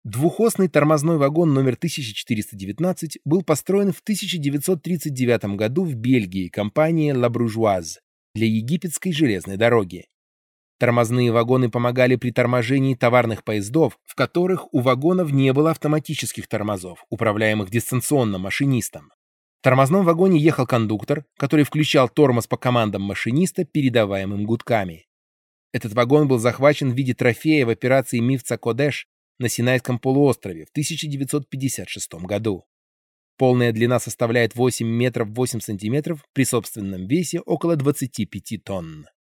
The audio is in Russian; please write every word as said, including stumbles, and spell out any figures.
Двухосный тормозной вагон номер тысяча четыреста девятнадцать был построен в тысяча девятьсот тридцать девятом году в Бельгии компанией La Brugeoise для египетской железной дороги. Тормозные вагоны помогали при торможении товарных поездов, в которых у вагонов не было автоматических тормозов, управляемых дистанционно машинистом. В тормозном вагоне ехал кондуктор, который включал тормоз по командам машиниста, передаваемым гудками. Этот вагон был захвачен в виде трофея в операции Мивца Кодеш на Синайском полуострове в тысяча девятьсот пятьдесят шестом году. Полная длина составляет восемь метров восемь сантиметров при собственном весе около двадцати пяти тонн.